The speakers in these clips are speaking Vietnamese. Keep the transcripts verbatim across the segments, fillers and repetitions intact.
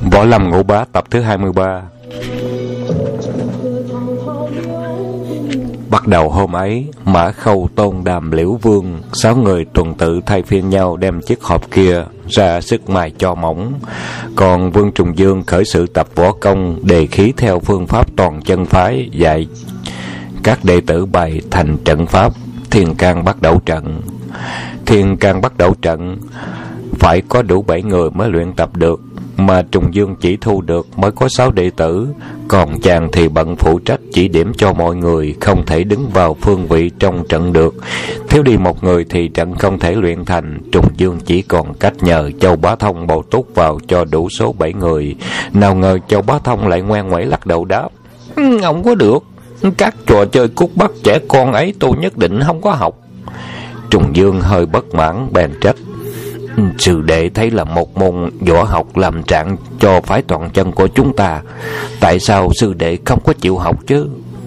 Võ Lâm Ngũ Bá tập thứ hai mươi ba. Bắt đầu hôm ấy, Mã Khâu, Tôn Đàm, Liễu Vương sáu người tuần tự thay phiên nhau đem chiếc hộp kia ra sức mài cho mỏng. Còn Vương Trùng Dương khởi sự tập võ công, đề khí theo phương pháp toàn chân phái, dạy các đệ tử bày thành trận pháp Thiên Can Bắt Đầu Trận. Thiên Can Bắt Đầu Trận phải có đủ bảy người mới luyện tập được, mà Trùng Dương chỉ thu được mới có sáu đệ tử, còn chàng thì bận phụ trách chỉ điểm cho mọi người, không thể đứng vào phương vị trong trận được. Thiếu đi một người thì trận không thể luyện thành. Trùng Dương chỉ còn cách nhờ Châu Bá Thông bầu túc vào cho đủ số bảy người. Nào ngờ Châu Bá Thông lại ngoan ngoãy lắc đầu đáp: "Không có được, các trò chơi cút bắt trẻ con ấy tôi nhất định không có học." Trùng Dương hơi bất mãn bèn trách: "Sư đệ thấy là một môn võ học làm trạng cho phái toàn chân của chúng ta, tại sao sư đệ không có chịu học chứ?"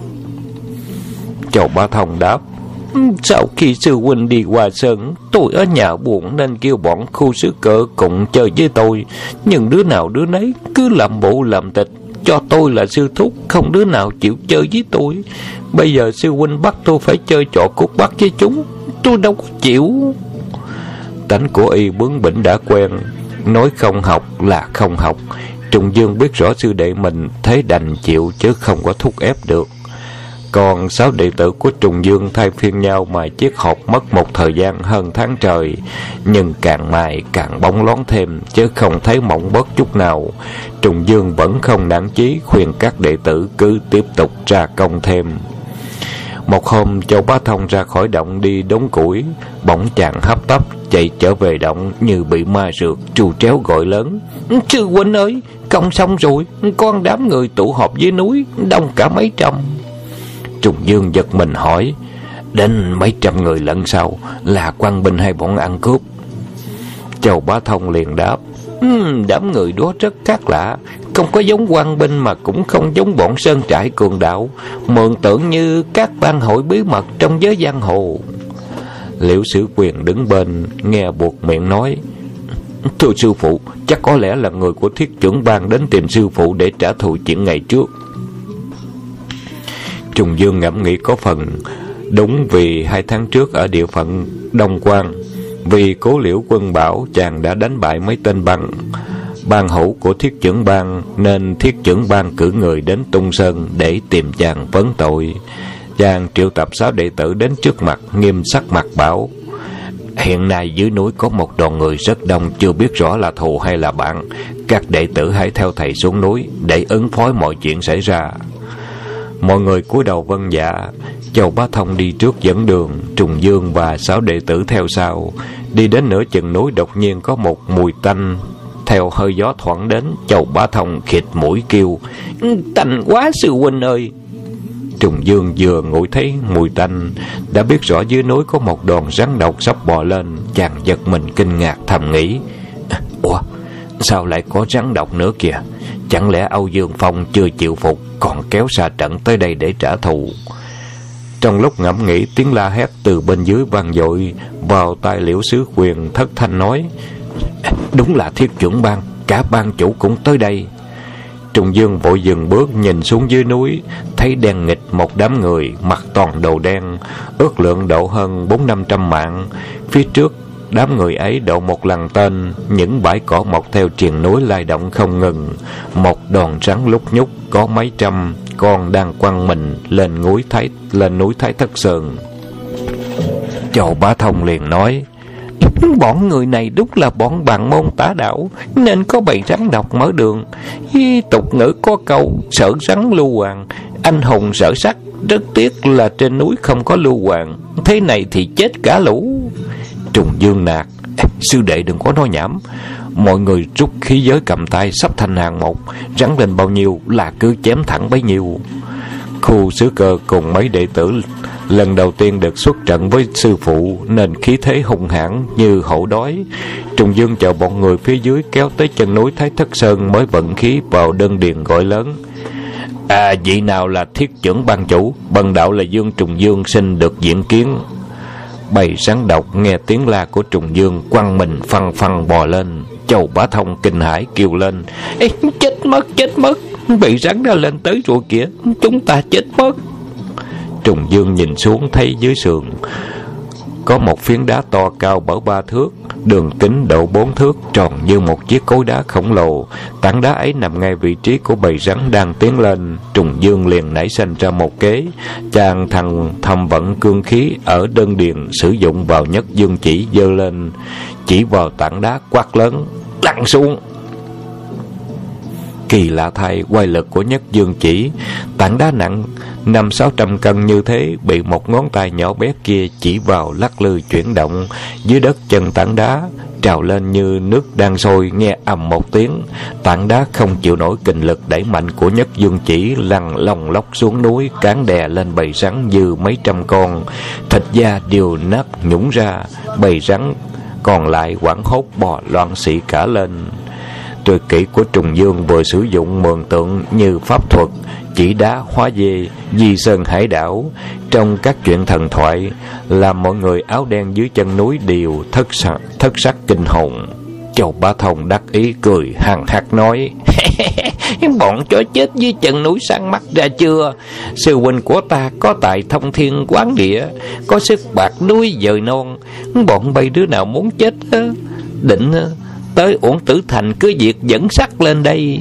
Châu Bá Thông đáp: "Sau khi sư huynh đi qua sơn, tôi ở nhà buồn nên kêu bọn khu sư cỡ cùng chơi với tôi, nhưng đứa nào đứa nấy cứ làm bộ làm tịch, cho tôi là sư thúc, không đứa nào chịu chơi với tôi. Bây giờ sư huynh bắt tôi phải chơi trò cút bắt với chúng, tôi đâu có chịu." Tánh của y bướng bỉnh đã quen, nói không học là không học. Trùng Dương biết rõ sư đệ mình, thế đành chịu chứ không có thúc ép được. Còn sáu đệ tử của Trùng Dương thay phiên nhau mài chiếc hộp mất một thời gian hơn tháng trời, nhưng càng mài càng bóng loáng thêm, chứ không thấy mỏng bớt chút nào. Trùng Dương vẫn không nản chí, khuyên các đệ tử cứ tiếp tục ra công thêm. Một hôm, Châu Bá Thông ra khỏi động đi đốn củi, bỗng chàng hấp tấp chạy trở về động như bị ma rượt, trù tréo gọi lớn: "Sư huynh ơi, công xong rồi, con đám người tụ họp dưới núi, đông cả mấy trăm." Trùng Dương giật mình hỏi: "Đến mấy trăm người lận sao? Là quan binh hay bọn ăn cướp?" Châu Bá Thông liền đáp: "Ừm, đám người đó rất khác lạ, không có giống quan binh mà cũng không giống bọn sơn trại cường đạo, mường tượng như các bang hội bí mật trong giới giang hồ." Liễu Sử Quyền đứng bên nghe buộc miệng nói: "Thưa sư phụ, chắc có lẽ là người của Thiết Trưởng Bang đến tìm sư phụ để trả thù chuyện ngày trước." Trùng Dương ngẫm nghĩ có phần đúng, vì hai tháng trước ở địa phận Đông Quan, vì Cố Liễu Quân bảo chàng đã đánh bại mấy tên băng ban hữu của Thiết Trưởng Bang, nên Thiết Trưởng Bang cử người đến Tung Sơn để tìm chàng vấn tội. Chàng triệu tập sáu đệ tử đến trước mặt, nghiêm sắc mặt bảo: "Hiện nay dưới núi có một đoàn người rất đông, chưa biết rõ là thù hay là bạn. Các đệ tử hãy theo thầy xuống núi để ứng phó mọi chuyện xảy ra." Mọi người cúi đầu vâng dạ. Châu Bá Thông đi trước dẫn đường, Trùng Dương và sáu đệ tử theo sau. Đi đến nửa chừng núi, đột nhiên có một mùi tanh theo hơi gió thoảng đến. Châu Bá Thông khịt mũi kêu: "Tanh quá sư huynh ơi!" Trùng Dương vừa ngửi thấy mùi tanh đã biết rõ dưới núi có một đòn rắn độc sắp bò lên. Chàng giật mình kinh ngạc thầm nghĩ: "Ủa, sao lại có rắn độc nữa kìa? Chẳng lẽ Âu Dương Phong chưa chịu phục, còn kéo xa trận tới đây để trả thù?" Trong lúc ngẫm nghĩ, tiếng la hét từ bên dưới vang dội vào tai Liễu Sử Quyền, thất thanh nói: "Đúng là Thiết Trưởng Bang, cả bang chủ cũng tới đây." Trùng Dương vội dừng bước nhìn xuống dưới núi, thấy đen nghịch một đám người mặc toàn đồ đen, ước lượng độ hơn bốn năm trăm mạng. Phía trước đám người ấy độ một lằn tên, những bãi cỏ mọc theo triền núi lay động không ngừng. Một đòn rắn lúc nhúc có mấy trăm con đang quăng mình lên núi Thái lên núi Thái Thất Sơn. Châu Bá Thông liền nói: "Bọn người này đúng là bọn bạn môn tả đạo, nên có bầy rắn độc mở đường. Tục ngữ có câu sợ rắn lưu hoàng, anh hùng sợ sắt, rất tiếc là trên núi không có lưu hoàng, thế này thì chết cả lũ." Trùng Dương nạt: "Sư đệ đừng có nói nhảm." Mọi người rút khí giới cầm tay sắp thành hàng một, rắn lên bao nhiêu là cứ chém thẳng bấy nhiêu. Khu Sứ Cơ cùng mấy đệ tử lần đầu tiên được xuất trận với sư phụ nên khí thế hung hãn như hổ đói. Trùng Dương chờ bọn người phía dưới kéo tới chân núi Thái Thất Sơn mới vận khí vào đơn điền gọi lớn: "À, vị nào là Thiết Trưởng Ban chủ? Bần đạo là Dương Trùng Dương, xin được diện kiến." Bầy rắn độc nghe tiếng la của Trùng Dương quăng mình phăng phăng bò lên. Châu Bá Thông kinh hãi kêu lên: Ê, chết mất, chết mất, bị rắn đã lên tới rồi kìa, chúng ta chết mất. Trùng Dương nhìn xuống thấy dưới sườn có một phiến đá to cao bở ba thước, đường kính độ bốn thước, tròn như một chiếc cối đá khổng lồ. Tảng đá ấy nằm ngay vị trí của bầy rắn đang tiến lên. Trùng Dương liền nảy sinh ra một kế. Chàng thằng thầm vận cương khí ở đơn điền, sử dụng vào nhất dương chỉ giơ lên, chỉ vào tảng đá quát lớn: lăn xuống. Kỳ lạ thay, quay lực của nhất dương chỉ, tảng đá nặng năm sáu trăm cân như thế bị một ngón tay nhỏ bé kia chỉ vào lắc lư chuyển động. Dưới đất chân tảng đá trào lên như nước đang sôi, nghe ầm một tiếng. Tảng đá không chịu nổi kình lực đẩy mạnh của nhất dương chỉ, lăn lông lóc xuống núi, cán đè lên bầy rắn dư mấy trăm con, thịt da đều nát nhũng ra. Bầy rắn còn lại hoảng hốt bò loạn xị cả lên. Tuyệt kỹ của Trùng Dương vừa sử dụng mường tượng như pháp thuật, chỉ đá hóa dê, di sơn hải đảo. Trong các chuyện thần thoại, làm mọi người áo đen dưới chân núi đều thất sắc, thất sắc kinh hồn. Châu Bá Thông đắc ý cười hằng hắc nói: Bọn chó chết dưới chân núi sáng mắt ra chưa? Sư huynh của ta có tài thông thiên quán địa, có sức bạc núi dời non. Bọn bay đứa nào muốn chết định tới Uổng Tử Thành cứ việc dẫn sắt lên đây.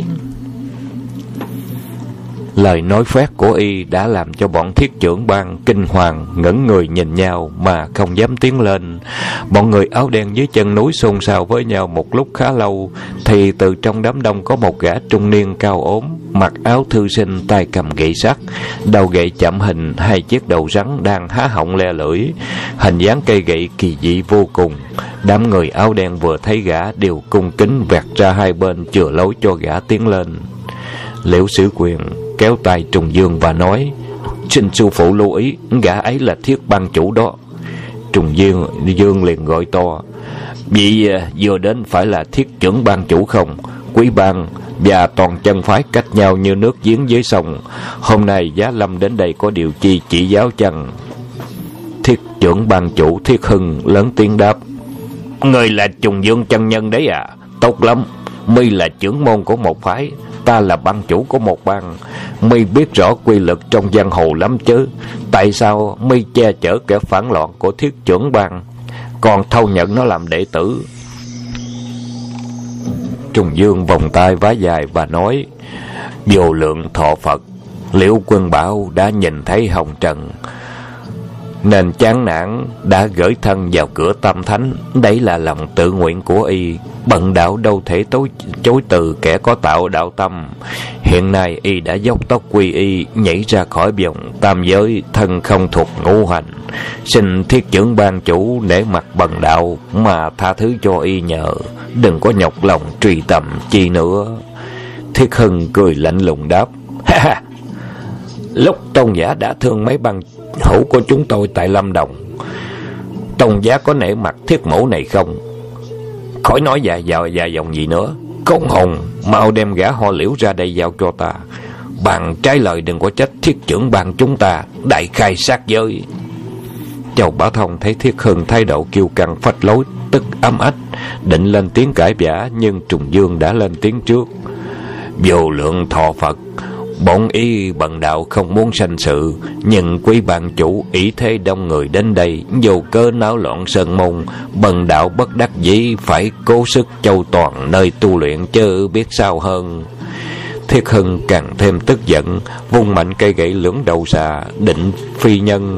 Lời nói phét của y đã làm cho bọn thiết trưởng bang kinh hoàng, ngẩn người nhìn nhau mà không dám tiến lên. Bọn người áo đen dưới chân núi xôn xao với nhau một lúc khá lâu, thì từ trong đám đông có một gã trung niên cao ốm, mặc áo thư sinh, tay cầm gậy sắt, đầu gậy chạm hình hai chiếc đầu rắn đang há họng le lưỡi, hình dáng cây gậy kỳ dị vô cùng. Đám người áo đen vừa thấy gã đều cung kính vẹt ra hai bên chừa lối cho gã tiến lên. Liễu Sử Quyền kéo tay Trùng Dương và nói: Xin sư phụ lưu ý, gã ấy là Thiết ban chủ đó. Trùng Dương, Dương liền gọi to: Vị vừa đến phải là Thiết trưởng ban chủ không? Quý ban và toàn chân phái cách nhau như nước giếng với sông. Hôm nay Giá Lâm đến đây có điều chi chỉ giáo chăng? Thiết trưởng ban chủ Thiết Hưng lớn tiếng đáp: Người là Trùng Dương chân nhân đấy à? Tốt lắm, mi là trưởng môn của một phái, ta là ban chủ của một bang. Mi biết rõ quy luật trong giang hồ lắm chứ. Tại sao mi che chở kẻ phản loạn của Thiết trưởng bang, còn thâu nhận nó làm đệ tử? Trùng Dương vòng tay vá dài và nói: Vô lượng thọ Phật, Liễu Quân Bảo đã nhìn thấy hồng trần nên chán nản, đã gửi thân vào cửa Tam Thánh. Đấy là lòng tự nguyện của y. Bần đạo đâu thể tối chối từ kẻ có tạo đạo tâm. Hiện nay y đã dốc tốc quy y, nhảy ra khỏi vòng tam giới, thân không thuộc ngũ hành. Xin Thiết trưởng ban chủ nể mặt bần đạo mà tha thứ cho y nhờ, đừng có nhọc lòng truy tầm chi nữa. Thiết Hưng cười lạnh lùng đáp: Ha ha, lúc tôn giả đã thương mấy băng hữu của chúng tôi tại Lâm Đồng, tôn giá có nể mặt Thiết mẫu này không? Khỏi nói dài dài dài dòng gì nữa. Con hồn, mau đem gã họ Liễu ra đây giao cho ta. Bằng trái lời đừng có trách Thiết trưởng ban chúng ta đại khai sát giới. Châu Bá Thông thấy Thiết Hưng thái độ kiêu căng phách lối, tức ấm ách, định lên tiếng cãi vã, nhưng Trùng Dương đã lên tiếng trước: Vô lượng thọ Phật, bọn y bần đạo không muốn sanh sự, nhưng quý ban chủ ý thế đông người đến đây, dù cơ náo loạn sơn môn, bần đạo bất đắc dĩ phải cố sức châu toàn nơi tu luyện chứ biết sao hơn. Thiết Hưng càng thêm tức giận, vung mạnh cây gậy lưỡng đầu xà, định phi nhân,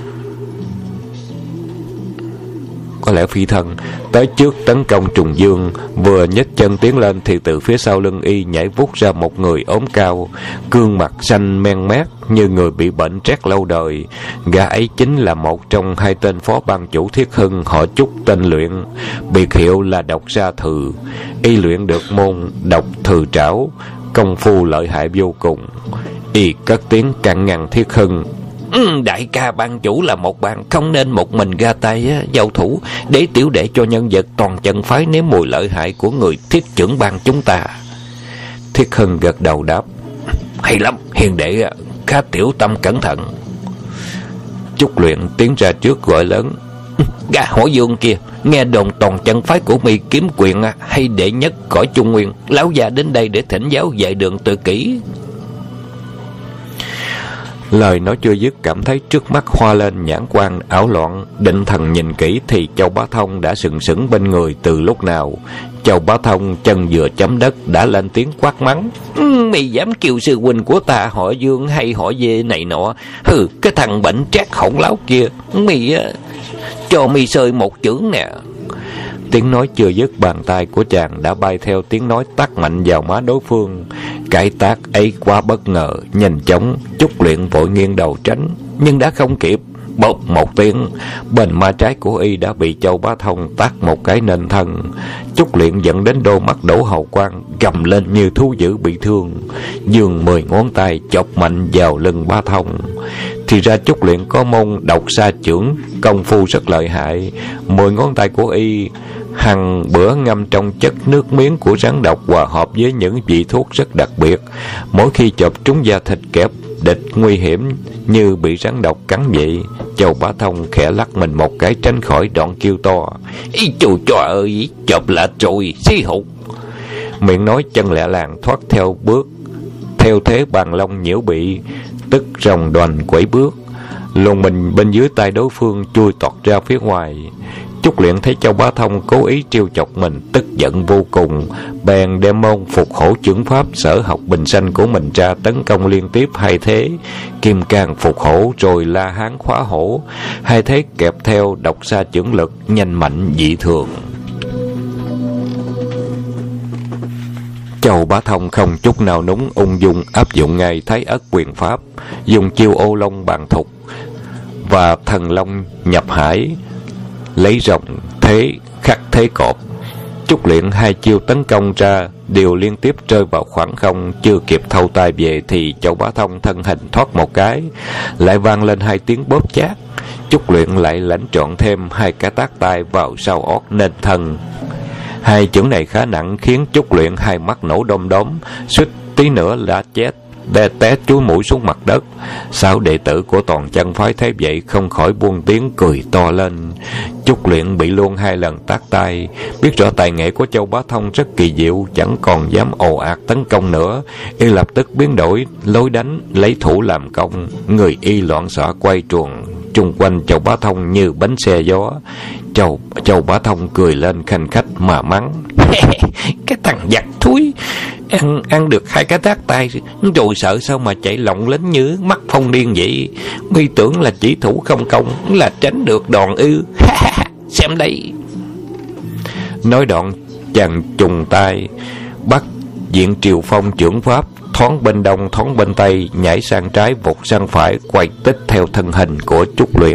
có lẽ phi thân, tới trước tấn công Trùng Dương. Vừa nhấc chân tiến lên thì từ phía sau lưng y nhảy vút ra một người ốm cao, gương mặt xanh men mét như người bị bệnh trét lâu đời. Gã ấy chính là một trong hai tên phó ban chủ Thiết Hưng, họ Trúc tên Luyện, biệt hiệu là Độc Sa Thừ. Y luyện được môn Độc Thừ Trảo, công phu lợi hại vô cùng. Y cất tiếng cản ngăn Thiết Hưng: Ừ, đại ca ban chủ là một bạn, không nên một mình ra tay giao thủ, để tiểu đệ cho nhân vật toàn chân phái nếm mùi lợi hại của người Thiết trưởng ban chúng ta. Thiết Hưng gật đầu đáp: Hay lắm, hiền đệ khá tiểu tâm cẩn thận. Trúc Luyện tiến ra trước gọi lớn: Gà Hổ Dương kia, nghe đồn toàn chân phái của mi kiếm quyền hay đệ nhất cõi Trung Nguyên. Lão già đến đây để thỉnh giáo dạy đường tự kỷ. Lời nói chưa dứt, cảm thấy trước mắt hoa lên nhãn quan ảo loạn, định thần nhìn kỹ thì Châu Bá Thông đã sừng sững bên người từ lúc nào. Châu Bá Thông chân vừa chấm đất đã lên tiếng quát mắng: Mày dám kêu sư huynh của ta họ Dương hay họ Dê này nọ? Hừ, cái thằng bệnh trác hỗn láo kia, mày cho mi sơi một chưởng nè. Tiếng nói chưa dứt, bàn tay của chàng đã bay theo tiếng nói tát mạnh vào má đối phương. Cái tát ấy quá bất ngờ, nhanh chóng, Chúc Luyện vội nghiêng đầu tránh, nhưng đã không kịp. Bộp một tiếng, bên má trái của y đã bị Châu Bá Thông tát một cái nền thân. Chúc Luyện dẫn đến đôi mắt đổ hào quang, gầm lên như thú dữ bị thương, giương mười ngón tay chọc mạnh vào lưng Bá Thông. Thì ra Chúc Luyện có môn độc sa chưởng, công phu rất lợi hại. Mười ngón tay của y hằng bữa ngâm trong chất nước miếng của rắn độc hòa hợp với những vị thuốc rất đặc biệt. Mỗi khi chộp trúng da thịt kẻ địch nguy hiểm như bị rắn độc cắn vậy, Châu Bá Thông khẽ lắc mình một cái tránh khỏi, đoạn kêu to: Ý chù trời ơi, chộp lạ rồi, xí hụt. Miệng nói chân lẹ làng thoát theo bước, theo thế bàn long nhiễu bị, tức rồng đoành quẩy bước, luồn mình bên dưới tay đối phương chui tọt ra phía ngoài. Chúc Luyện thấy Châu Bá Thông cố ý trêu chọc mình, tức giận vô cùng, bèn đem môn phục hổ chưởng pháp sở học bình sanh của mình ra tấn công liên tiếp hai thế kim cang phục hổ rồi la hán khóa hổ, hai thế kẹp theo độc sa chưởng lực nhanh mạnh dị thường. Châu Bá Thông không chút nào núng, ung dung áp dụng ngay Thái Ất quyền pháp, dùng chiêu ô long bàn thục và thần long nhập hải, lấy rồng thế khắc thế cọp. Chúc Luyện hai chiêu tấn công ra đều liên tiếp rơi vào khoảng không, chưa kịp thâu tay về thì Châu Bá Thông thân hình thoát một cái, lại vang lên hai tiếng bóp chát. Chúc Luyện lại lãnh trọn thêm hai cái tát tay vào sau ót nên thân. Hai chưởng này khá nặng, khiến Chúc Luyện hai mắt nổ đom đóm, suýt tí nữa đã chết đe té chúi mũi xuống mặt đất. Sáu đệ tử của toàn chân phái thấy vậy không khỏi buông tiếng cười to lên. Chúc Luyện bị luôn hai lần tát tay, biết rõ tài nghệ của Châu Bá Thông rất kỳ diệu, chẳng còn dám ồ ạt tấn công nữa. Y lập tức biến đổi lối đánh, lấy thủ làm công, người y loạn xạ quay truồng chung quanh Châu Bá Thông như bánh xe gió. Châu Châu Bá Thông cười lên khanh khách mà mắng: Cái thằng giặc thúi, ăn ăn được hai cái tát tay rồi sợ sao mà chạy lộng lính như mắt phong điên vậy? Mi tưởng là chỉ thủ không công là tránh được đòn ư? Xem đây. Nói đoạn chàng trùng tay bắt diện triều phong chưởng pháp, thoáng bên đông thoáng bên tây, nhảy sang trái vụt sang phải, quay tích theo thân hình của Chúc Luyện.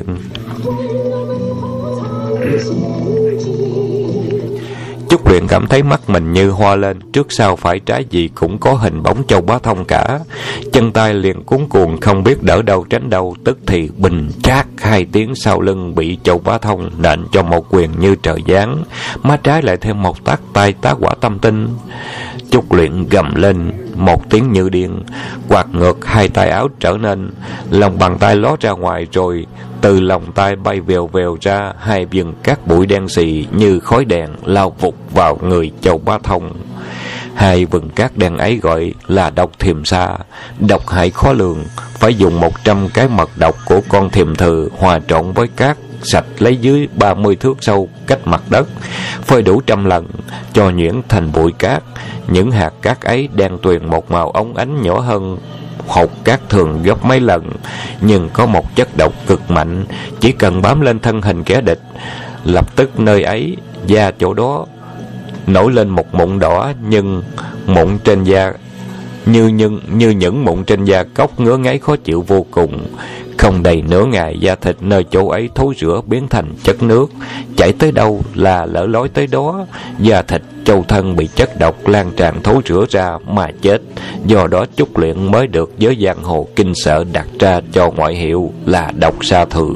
Chúc Luyện cảm thấy mắt mình như hoa lên, trước sau phải trái gì cũng có hình bóng Châu Bá Thông cả. Chân tay liền cuống cuồng, không biết đỡ đâu tránh đâu, tức thì bình chát hai tiếng, sau lưng bị Châu Bá Thông nện cho một quyền như trời giáng, má trái lại thêm một tát tay tá quả tâm tinh. Chúc Luyện gầm lên một tiếng như điên, quạt ngược hai tay áo trở nên, lòng bàn tay ló ra ngoài, rồi từ lòng tay bay vèo vèo ra hai viên cát bụi đen xì như khói đèn lao vụt vào người Châu Bá Thông. Hai vừng cát đen ấy gọi là độc thiềm sa, độc hại khó lường, phải dùng một trăm cái mật độc của con thiềm thừ hòa trộn với cát sạch lấy dưới ba mươi thước sâu cách mặt đất, phơi đủ trăm lần cho nhuyễn thành bụi cát. Những hạt cát ấy đen tuyền một màu óng ánh, nhỏ hơn hột cát thường gấp mấy lần, nhưng có một chất độc cực mạnh, chỉ cần bám lên thân hình kẻ địch, lập tức nơi ấy da chỗ đó nổi lên một mụn đỏ, nhưng mụn trên da như nhưng như những mụn trên da cốc, ngứa ngáy khó chịu vô cùng. Không đầy nửa ngày, da thịt nơi chỗ ấy thối rữa biến thành chất nước, chảy tới đâu là lỡ lối tới đó. Da thịt châu thân bị chất độc lan tràn thối rữa ra mà chết. Do đó Chúc Luyện mới được giới giang hồ kinh sợ đặt ra cho ngoại hiệu là độc sa thừ.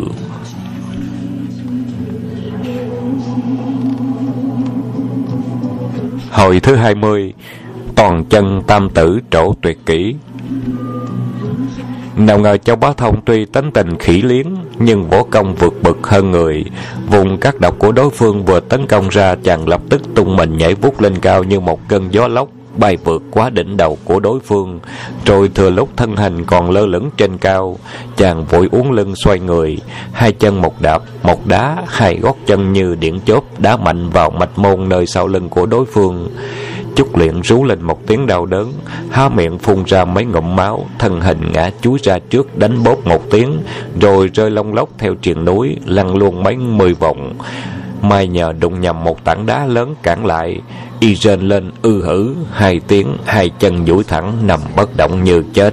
Hồi thứ hai mươi, toàn chân tam tử trổ tuyệt kỹ. Nào ngờ Châu Bá Thông tuy tính tình khỉ liếng nhưng võ công vượt bậc hơn người. Vùng các độc của đối phương vừa tấn công ra, chàng lập tức tung mình nhảy vút lên cao như một cơn gió lốc, bay vượt quá đỉnh đầu của đối phương. Rồi thừa lúc thân hình còn lơ lửng trên cao, chàng vội uốn lưng xoay người, hai chân một đạp một đá, hai gót chân như điện chớp đá mạnh vào mạch môn nơi sau lưng của đối phương. Chúc Luyện rú lên một tiếng đau đớn, há miệng phun ra mấy ngụm máu, thân hình ngã chúi ra trước, đánh bốp một tiếng, rồi rơi lông lốc theo triền núi, lăn luôn mấy mươi vòng. May nhờ đụng nhầm một tảng đá lớn cản lại, y rên lên ư hử hai tiếng, hai chân duỗi thẳng nằm bất động như chết.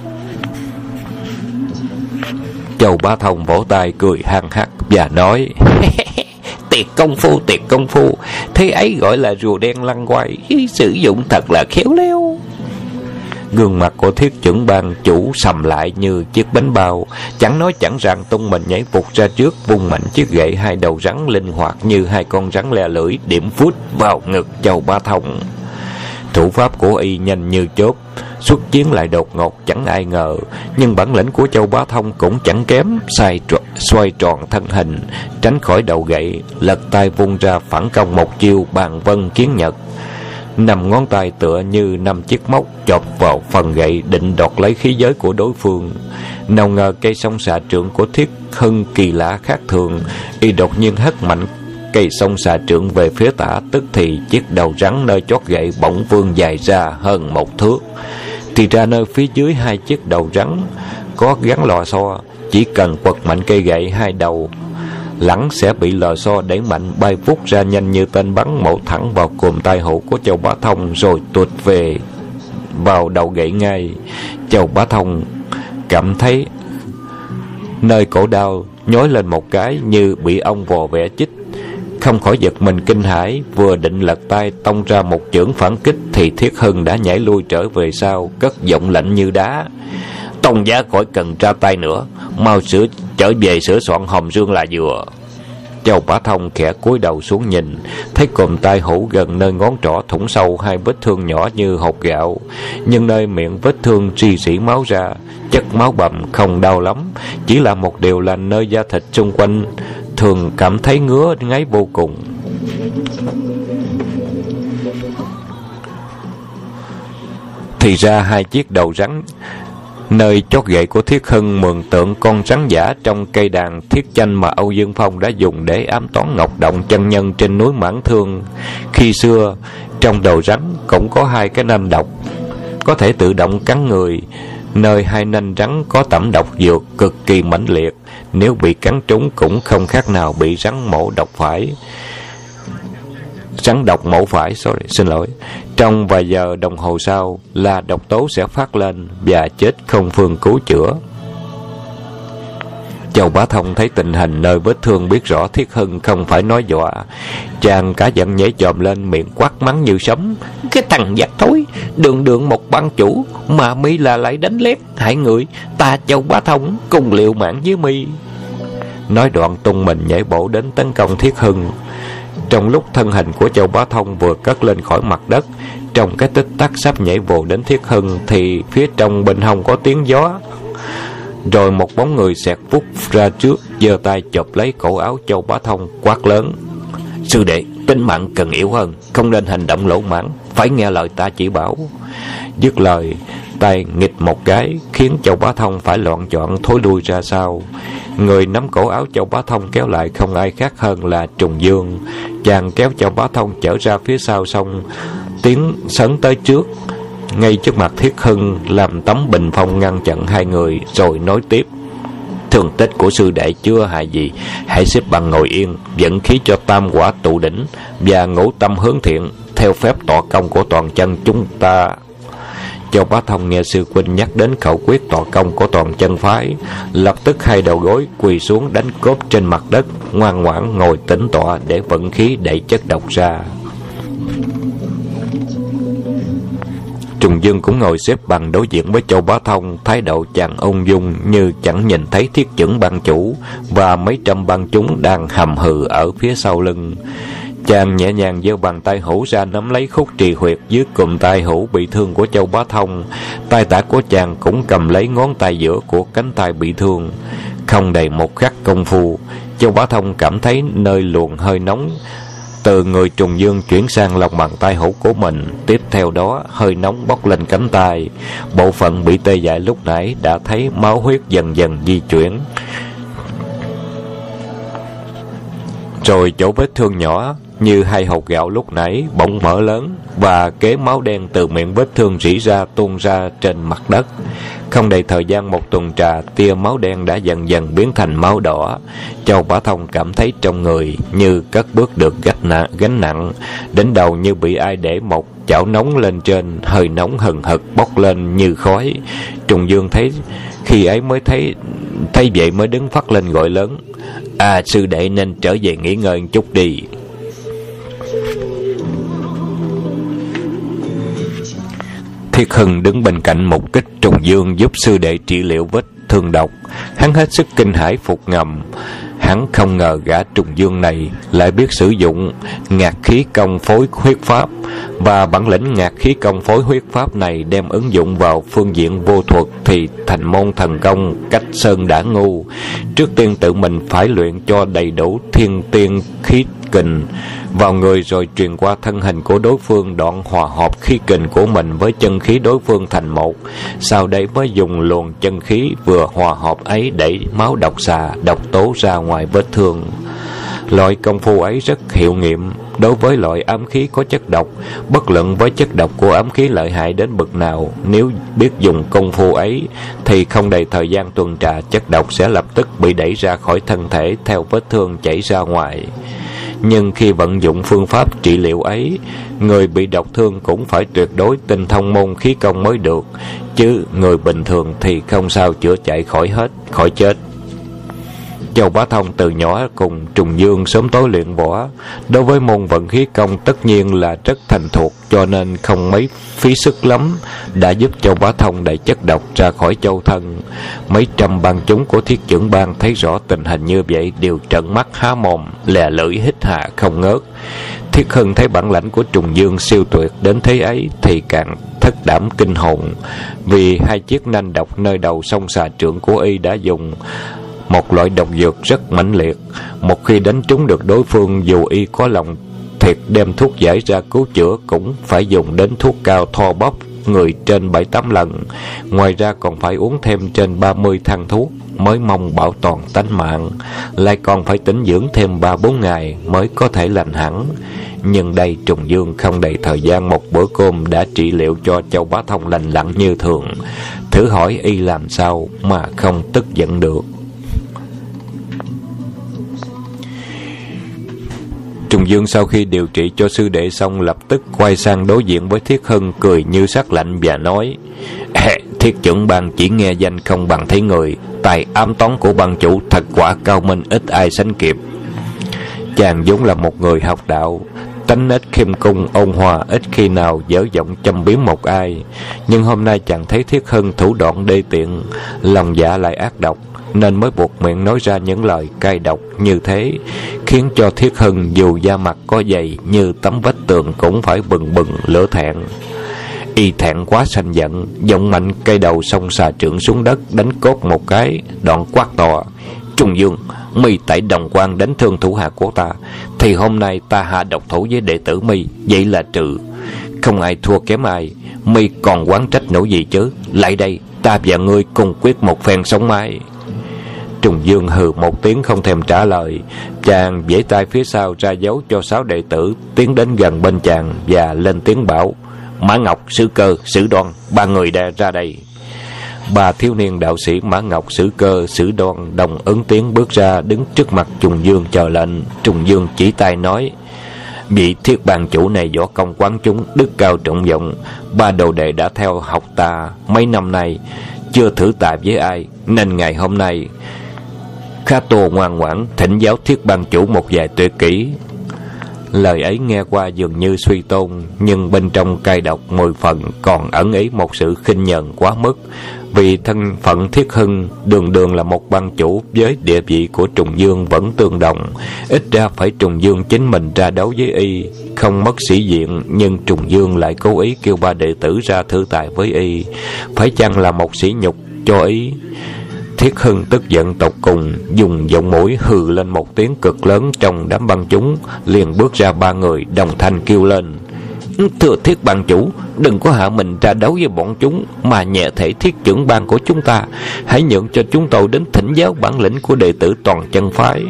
Châu Bá Thông vỗ tay cười hăng hắc và nói: Tiệt công phu, tiệt công phu, thế ấy gọi là rùa đen lăn quay, sử dụng thật là khéo léo. Gương mặt của Thiết Chưởng Bang chủ sầm lại như chiếc bánh bao, chẳng nói chẳng rằng tung mình nhảy vụt ra trước, vung mạnh chiếc gậy hai đầu rắn linh hoạt như hai con rắn le lưỡi, điểm phút vào ngực Châu Bá Thông. Thủ pháp của y nhanh như chớp, xuất chiến lại đột ngột chẳng ai ngờ, nhưng bản lĩnh của Châu Bá Thông cũng chẳng kém, xoay tròn, xoay tròn thân hình, tránh khỏi đầu gậy, lật tay vung ra phản công một chiêu bàn vân kiến nhật. Năm ngón tay tựa như năm chiếc móc chộp vào phần gậy, định đoạt lấy khí giới của đối phương. Nào ngờ cây song xà trượng của Thiết Hưng kỳ lạ khác thường, y đột nhiên hất mạnh cây song xà trượng về phía tả, tức thì chiếc đầu rắn nơi chót gậy bỗng vươn dài ra hơn một thước. Thì ra nơi phía dưới hai chiếc đầu rắn có gắn lò xo, chỉ cần quật mạnh cây gậy hai đầu lẳng sẽ bị lò xo đẩy mạnh bay vút ra nhanh như tên bắn, mổ thẳng vào cùm tai hổ của Châu Bá Thông rồi tuột về vào đầu gậy ngay. Châu Bá Thông cảm thấy nơi cổ đau nhói lên một cái như bị ong vò vẽ chích, không khỏi giật mình kinh hãi, vừa định lật tay tông ra một chưởng phản kích thì Thiết Hưng đã nhảy lui trở về sau, cất giọng lạnh như đá: Tông giá khỏi cần ra tay nữa, mau sửa trở về sửa soạn hòm dương là vừa. Châu Bá Thông khẽ cúi đầu xuống nhìn, thấy cùm tai hổ gần nơi ngón trỏ thủng sâu hai vết thương nhỏ như hột gạo, nhưng nơi miệng vết thương ri rỉ máu ra, chất máu bầm không đau lắm, chỉ là một điều là nơi da thịt xung quanh thường cảm thấy ngứa ngáy vô cùng. Thì ra hai chiếc đầu rắn nơi chót gậy của Thiết Hưng mường tượng con rắn giả trong cây đàn thiết chanh mà Âu Dương Phong đã dùng để ám toán Ngọc Động chân nhân trên núi Mãn Thương. Khi xưa trong đầu rắn cũng có hai cái nanh độc có thể tự động cắn người, nơi hai nanh rắn có tẩm độc dược cực kỳ mãnh liệt, nếu bị cắn trúng cũng không khác nào bị rắn mổ độc phải. Rắn độc mổ phải, sorry, xin lỗi. Trong vài giờ đồng hồ sau là độc tố sẽ phát lên và chết không phương cứu chữa. Châu Bá Thông thấy tình hình nơi vết thương, biết rõ Thiết Hưng không phải nói dọa, chàng cả giận nhảy chồm lên, miệng quát mắng như sấm: Cái thằng giặc thối, đường đường một ban chủ mà mi là lại đánh lép hại người, ta Châu Bá Thông cùng liều mạng với mi. Nói đoạn tung mình nhảy bổ đến tấn công Thiết Hưng. Trong lúc thân hình của Châu Bá Thông vừa cất lên khỏi mặt đất, trong cái tích tắc sắp nhảy vồ đến Thiết Hưng thì phía trong bên hông có tiếng gió, rồi một bóng người xẹt vút ra trước, giơ tay chộp lấy cổ áo Châu Bá Thông, quát lớn: Sư đệ, tính mạng cần yếu hơn, không nên hành động lỗ mãng, phải nghe lời ta chỉ bảo. Dứt lời, tay nghịch một cái khiến Châu Bá Thông phải loạn choạng thối lui ra sau. Người nắm cổ áo Châu Bá Thông kéo lại không ai khác hơn là Trùng Dương. Chàng kéo Châu Bá Thông trở ra phía sau, xong tiến sấn tới trước, ngay trước mặt Thiết Hưng, làm tấm bình phong ngăn chặn hai người, rồi nói tiếp: Thương tích của sư đệ chưa hại gì, hãy xếp bằng ngồi yên, dẫn khí cho tam quả tụ đỉnh và ngũ tâm hướng thiện, theo phép tọa công của toàn chân chúng ta. Châu Bá Thông nghe sư huynh nhắc đến khẩu quyết tọa công của toàn chân phái, lập tức hai đầu gối quỳ xuống đánh cốp trên mặt đất, ngoan ngoãn ngồi tĩnh tọa để vận khí đẩy chất độc ra. Trùng Dương cũng ngồi xếp bằng đối diện với Châu Bá Thông, thái độ chàng ung dung như chẳng nhìn thấy Thiết Chưởng Bang chủ và mấy trăm bang chúng đang hầm hừ ở phía sau lưng. Chàng nhẹ nhàng giơ bàn tay hữu ra nắm lấy khúc trì huyệt dưới cụm tay hữu bị thương của Châu Bá Thông. Tay tả của chàng cũng cầm lấy ngón tay giữa của cánh tay bị thương. Không đầy một khắc công phu, Châu Bá Thông cảm thấy nơi luồng hơi nóng từ người Trùng Dương chuyển sang lòng bàn tay hữu của mình. Tiếp theo đó, hơi nóng bốc lên cánh tay. Bộ phận bị tê dại lúc nãy đã thấy máu huyết dần dần di chuyển. Rồi chỗ vết thương nhỏ như hai hột gạo lúc nãy bỗng mở lớn, và kế máu đen từ miệng vết thương rỉ ra tuôn ra trên mặt đất. Không đầy thời gian một tuần trà, tia máu đen đã dần dần biến thành máu đỏ. Châu Bá Thông cảm thấy trong người như cất bước được gánh nặng, gánh nặng đến đầu như bị ai để một chảo nóng lên trên, hơi nóng hừng hực bốc lên như khói. Trùng Dương thấy khi ấy mới thấy thấy vậy mới đứng phắt lên gọi lớn: "À, sư đệ nên trở về nghỉ ngơi một chút đi." Thiết Hưng đứng bên cạnh mục kích Trùng Dương giúp sư đệ trị liệu vết thương độc. Hắn hết sức kinh hãi phục ngầm. Hắn không ngờ gã Trùng Dương này lại biết sử dụng ngạt khí công phối huyết pháp, và bản lĩnh ngạt khí công phối huyết pháp này đem ứng dụng vào phương diện vô thuật thì thành môn thần công cách sơn đã ngu. Trước tiên tự mình phải luyện cho đầy đủ thiên tiên khí kình vào người, rồi truyền qua thân hình của đối phương, đoạn hòa hợp khí kình của mình với chân khí đối phương thành một. Sau đây mới dùng luồng chân khí vừa hòa hợp ấy đẩy máu độc xà, độc tố ra ngoài vết thương. Loại công phu ấy rất hiệu nghiệm đối với loại ám khí có chất độc. Bất luận với chất độc của ám khí lợi hại đến bậc nào, nếu biết dùng công phu ấy thì không đầy thời gian tuần trà, chất độc sẽ lập tức bị đẩy ra khỏi thân thể theo vết thương chảy ra ngoài. Nhưng khi vận dụng phương pháp trị liệu ấy, người bị độc thương cũng phải tuyệt đối tinh thông môn khí công mới được, chứ người bình thường thì không sao chữa chạy khỏi hết, khỏi chết. Châu Bá Thông từ nhỏ cùng Trùng Dương sớm tối luyện võ, đối với môn vận khí công tất nhiên là rất thành thuộc, cho nên không mấy phí sức lắm đã giúp Châu Bá Thông đẩy chất độc ra khỏi châu thân. Mấy trăm bang chúng của Thiết Chưởng Bang thấy rõ tình hình như vậy đều trợn mắt há mồm, lè lưỡi hít hà không ngớt. Thiết Hưng thấy bản lãnh của Trùng Dương siêu tuyệt đến thế ấy thì càng thất đảm kinh hồn, vì hai chiếc nanh độc nơi đầu song xà trượng của y đã dùng một loại độc dược rất mãnh liệt. Một khi đánh trúng được đối phương, dù y có lòng thiệt đem thuốc giải ra cứu chữa, cũng phải dùng đến thuốc cao tho bóp người trên bảy tám lần. Ngoài ra còn phải uống thêm trên ba mươi thang thuốc mới mong bảo toàn tánh mạng, lại còn phải tĩnh dưỡng thêm ba bốn ngày mới có thể lành hẳn. Nhưng đây Trùng Dương không đầy thời gian một bữa cơm đã trị liệu cho Châu Bá Thông lành lặn như thường. Thử hỏi y làm sao mà không tức giận được. Trùng Dương sau khi điều trị cho sư đệ xong, lập tức quay sang đối diện với Thiết Hưng, cười như sắc lạnh và nói: "Thiết Chưởng Bang chỉ nghe danh không bằng thấy người, tài ám toán của bang chủ thật quả cao minh, ít ai sánh kịp." Chàng vốn là một người học đạo, tánh nết khiêm cung ôn hòa, ít khi nào dở giọng châm biếm một ai. Nhưng hôm nay chàng thấy Thiết Hưng thủ đoạn đê tiện, lòng dạ lại ác độc, nên mới buộc miệng nói ra những lời cay độc như thế, khiến cho Thiết Hưng dù da mặt có dày như tấm vách tường cũng phải bừng bừng lửa thẹn. Y thẹn quá sanh giận, giọng mạnh cây đầu song xà trượng xuống đất, đánh cốt một cái, đoạn quát to: "Trùng Dương, mi tại Đồng Quan đánh thương thủ hạ của ta, thì hôm nay ta hạ độc thủ với đệ tử mi, vậy là trừ. Không ai thua kém ai, mi còn oán trách nổi gì chứ? Lại đây, ta và ngươi cùng quyết một phen sống mái." Trùng Dương hừ một tiếng không thèm trả lời. Chàng vẫy tay phía sau ra dấu cho sáu đệ tử tiến đến gần bên chàng và lên tiếng bảo: "Mã Ngọc, Sử Cơ, Sử Đoan, ba người đã ra đây." Ba thiếu niên đạo sĩ Mã Ngọc, Sử Cơ, Sử Đoan đồng ứng tiếng bước ra, đứng trước mặt Trùng Dương chờ lệnh. Trùng Dương chỉ tay nói: "Vị Thiết bang chủ này võ công quán chúng, đức cao trọng vọng, ba đồ đệ đã theo học ta mấy năm nay, chưa thử tài với ai, nên ngày hôm nay khá tô ngoan ngoãn thỉnh giáo Thiết bang chủ một vài tuyệt kỹ." Lời ấy nghe qua dường như suy tôn, nhưng bên trong cay độc mười phần, còn ẩn ý một sự khinh nhờn quá mức. Vì thân phận Thiết Hưng đường đường là một bang chủ, với địa vị của Trùng Dương vẫn tương đồng. Ít ra phải Trùng Dương chính mình ra đấu với y, không mất sĩ diện, nhưng Trùng Dương lại cố ý kêu ba đệ tử ra thử tài với y, phải chăng là một sỉ nhục cho ý? Thiết Hưng tức giận tột cùng, dùng giọng mũi hừ lên một tiếng cực lớn trong đám bang chúng, liền bước ra ba người đồng thanh kêu lên: Thưa Thiết bang chủ, đừng có hạ mình ra đấu với bọn chúng, mà nhẹ thể Thiết trưởng bang của chúng ta, hãy nhượng cho chúng tôi đến thỉnh giáo bản lĩnh của đệ tử toàn chân phái.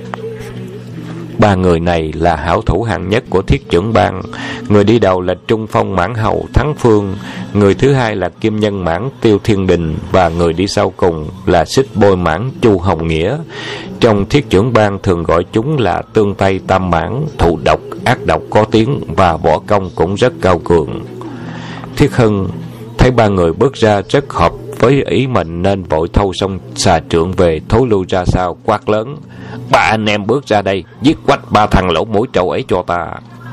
Ba người này là hảo thủ hạng nhất của Thiết trưởng bang. Người đi đầu là Trung Phong Mãn Hầu Thắng Phương, người thứ hai là Kim Nhân Mãn Tiêu Thiên Đình, và người đi sau cùng là Xích Bôi Mãn Chu Hồng Nghĩa. Trong Thiết trưởng bang thường gọi chúng là Tương Tây Tam Mãn, thụ độc, ác độc có tiếng, và võ công cũng rất cao cường. Thiết Hưng thấy ba người bước ra rất hợp với ý mình, nên vội thâu xong xà trượng về, thối lui ra sau, quát lớn: Ba anh em bước ra đây, giết quách ba thằng lỗ mũi trâu ấy cho ta.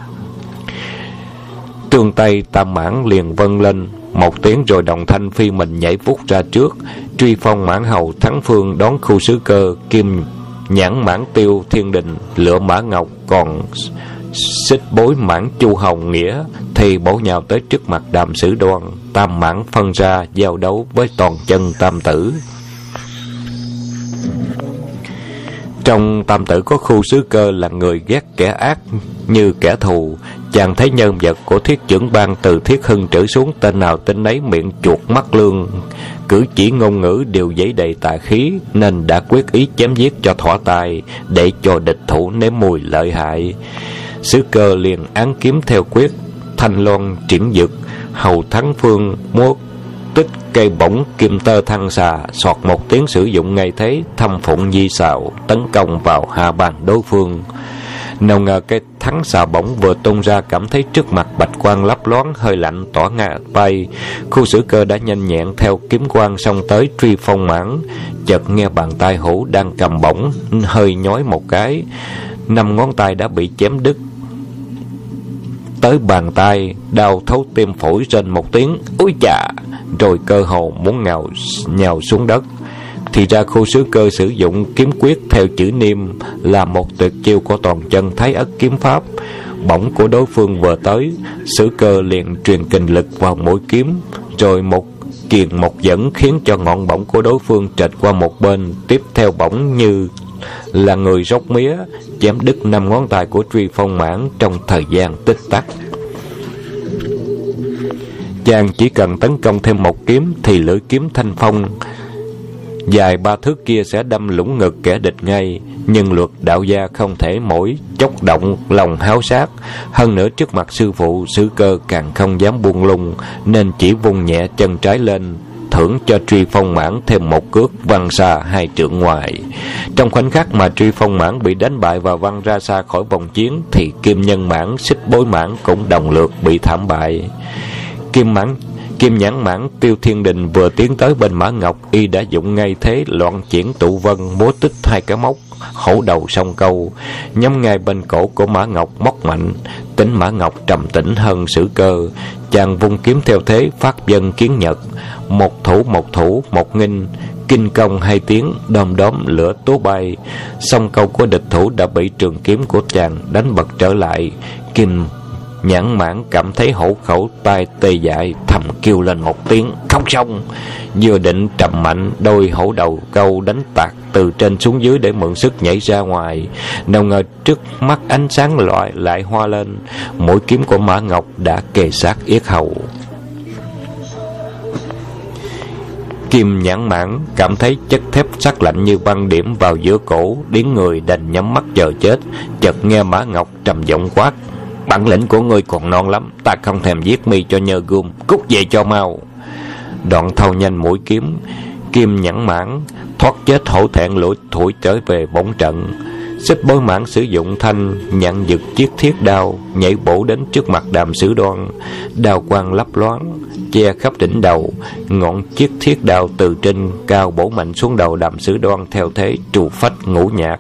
Tương Tây Tam Mãn liền vâng lên một tiếng, rồi đồng thanh phi mình nhảy vút ra trước. Truy Phong Mãn Hầu Thắng Phương đón Khu Sứ Cơ, Kim Nhãn Mãn Tiêu Thiên Đình lựa Mã Ngọc, còn Xích Bối Mãn Chu Hồng Nghĩa thì bổ nhào tới trước mặt Đàm Sử Đoan. Tam Mãn phân ra giao đấu với toàn chân tam tử. Trong tam tử có Khu Sứ Cơ là người ghét kẻ ác như kẻ thù. Chàng thấy nhân vật của Thiết trưởng bang từ Thiết Hưng trở xuống, tên nào tên nấy miệng chuột mắt lương, cử chỉ ngôn ngữ đều dẫy đầy tà khí, nên đã quyết ý chém giết cho thỏa tài, để cho địch thủ nếm mùi lợi hại. Sứ Cơ liền án kiếm theo quyết, thanh loan triển dực. Hầu Thắng Phương múa tích cây bổng kim tơ thăng xà, soạt một tiếng sử dụng ngay thế thâm phụng di xào, tấn công vào hạ bàn đối phương. Nào ngờ cái thắng xà bổng vừa tung ra, cảm thấy trước mặt bạch quang lấp loáng, hơi lạnh tỏa ngà bay. Khu Sứ Cơ đã nhanh nhẹn theo kiếm quang xông tới Truy Phong Mãn. Chợt nghe bàn tay hữu đang cầm bổng hơi nhói một cái, năm ngón tay đã bị chém đứt tới bàn tay, đau thấu tim phổi, rên một tiếng úi chà, rồi cơ hồ muốn ngào nhào xuống đất. Thì ra Khu Sứ Cơ sử dụng kiếm quyết theo chữ niêm, là một tuyệt chiêu của toàn chân Thái Ất kiếm pháp. Bổng của đối phương vừa tới, Sứ Cơ liền truyền kình lực vào mũi kiếm, rồi một kiền một dẫn, khiến cho ngọn bổng của đối phương trệch qua một bên. Tiếp theo bổng như là người róc mía, chém đứt năm ngón tay của Truy Phong Mãn trong thời gian tích tắc. Chàng chỉ cần tấn công thêm một kiếm thì lưỡi kiếm thanh phong dài ba thước kia sẽ đâm lũng ngực kẻ địch ngay. Nhưng luật đạo gia không thể mỗi chốc động lòng háo sát. Hơn nữa trước mặt sư phụ, Sứ Cơ càng không dám buông lung, nên chỉ vung nhẹ chân trái lên, thưởng cho Truy Phong Mãn thêm một cước văng xa hai trượng ngoài. Trong khoảnh khắc mà Truy Phong Mãn bị đánh bại và văng ra xa khỏi vòng chiến, thì Kim Nhân Mãn, Xích Bối Mãn cũng đồng lượt bị thảm bại. Kim Mãn Kim Nhãn Mãn Tiêu Thiên Đình vừa tiến tới bên Mã Ngọc, y đã dụng ngay thế loạn triển tụ vân, múa tích hai cái móc hổ đầu song câu, nhắm ngay bên cổ của Mã Ngọc móc mạnh. Tính Mã Ngọc trầm tĩnh hơn Sứ Cơ, chàng vung kiếm theo thế phát vân kiến nhật, một thủ một thủ một nghinh, kinh công hai tiếng, đom đóm lửa tố bay. Song câu của địch thủ đã bị trường kiếm của chàng đánh bật trở lại. Kim Nhãn Mãn cảm thấy hổ khẩu tai tê dại, thầm kêu lên một tiếng không xong, vừa định trầm mạnh, đôi hổ đầu câu đánh tạt từ trên xuống dưới để mượn sức nhảy ra ngoài. Nào ngờ trước mắt ánh sáng loại lại hoa lên, mũi kiếm của Mã Ngọc đã kề sát yết hầu. Kim Nhãn Mãn cảm thấy chất thép sắc lạnh như băng điểm vào giữa cổ, điếng người đành nhắm mắt chờ chết. Chợt nghe Mã Ngọc trầm giọng quát: Bản lĩnh của ngươi còn non lắm, ta không thèm giết mi cho nhơ gươm, cút về cho mau. Đoạn thâu nhanh mũi kiếm, Kim Nhãn Mãn thoát chết hổ thẹn lủi thủi trở về bổn trận. Xích Bối Mãn sử dụng thanh nhận giật chiếc thiết đao, nhảy bổ đến trước mặt Đàm Sử Đoan. Đao quang lấp loáng che khắp đỉnh đầu, ngọn chiếc thiết đao từ trên cao bổ mạnh xuống đầu Đàm Sử Đoan theo thế trù phách ngũ nhạc.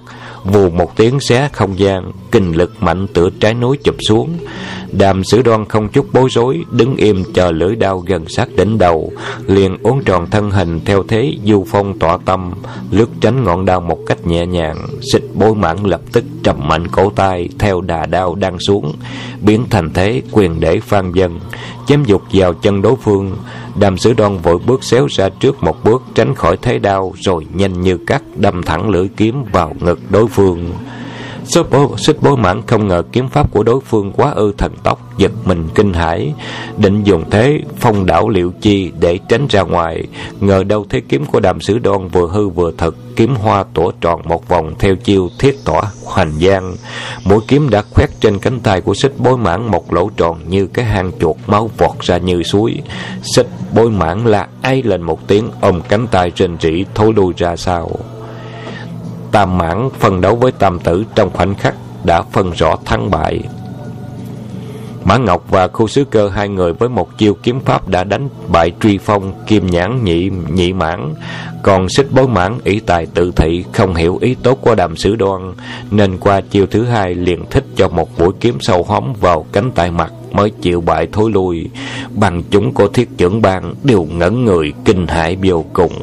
vù một tiếng xé không gian, kinh lực mạnh tựa trái núi chụp xuống. Đàm Sử Đoan không chút bối rối, đứng im chờ lưỡi đao gần sát đỉnh đầu, liền uốn tròn thân hình theo thế du phong tọa tâm, lướt tránh ngọn đao một cách nhẹ nhàng. Xích Bối Mãn lập tức trầm mạnh cổ tay theo đà đao đang xuống, biến thành thế quyền để phan dân, chém dục vào chân đối phương. Đàm Sử Đoan vội bước xéo ra trước một bước, tránh khỏi thế đao, rồi nhanh như cắt đâm thẳng lưỡi kiếm vào ngực đối phương. Xích Bối Mãn không ngờ kiếm pháp của đối phương quá ư thần tốc, giật mình kinh hãi, định dùng thế phong đảo liệu chi để tránh ra ngoài. Ngờ đâu thế kiếm của Đàm Sử Đoan vừa hư vừa thực, kiếm hoa tủa tròn một vòng theo chiêu thiết tỏa hoành giang. Mũi kiếm đã khoét trên cánh tay của Xích Bối Mãn một lỗ tròn như cái hang chuột, máu vọt ra như suối. Xích Bối Mãn la ai lên một tiếng, ôm cánh tay rên rỉ thối lui ra sau. Tam Mãn phân đấu với Tam Tử trong khoảnh khắc đã phân rõ thắng bại. Mã Ngọc và Khu Sứ Cơ hai người với một chiêu kiếm pháp đã đánh bại Truy Phong, Kim Nhãn, Nhị Nhị Mãn. Còn Xích Bối Mãn ỷ tài tự thị, không hiểu ý tốt của Đàm Sử Đoan, nên qua chiêu thứ hai liền thích cho một mũi kiếm sâu hóm vào cánh tay mặt, mới chịu bại thối lui. Bằng chúng của Thiết Chưởng Bang đều ngẩn người kinh hãi vô cùng.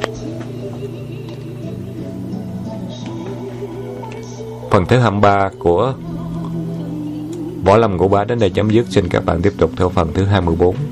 Phần thứ hai mươi ba của Võ Lâm Ngũ Bá đến đây chấm dứt. Xin các bạn tiếp tục theo phần thứ hai mươi bốn.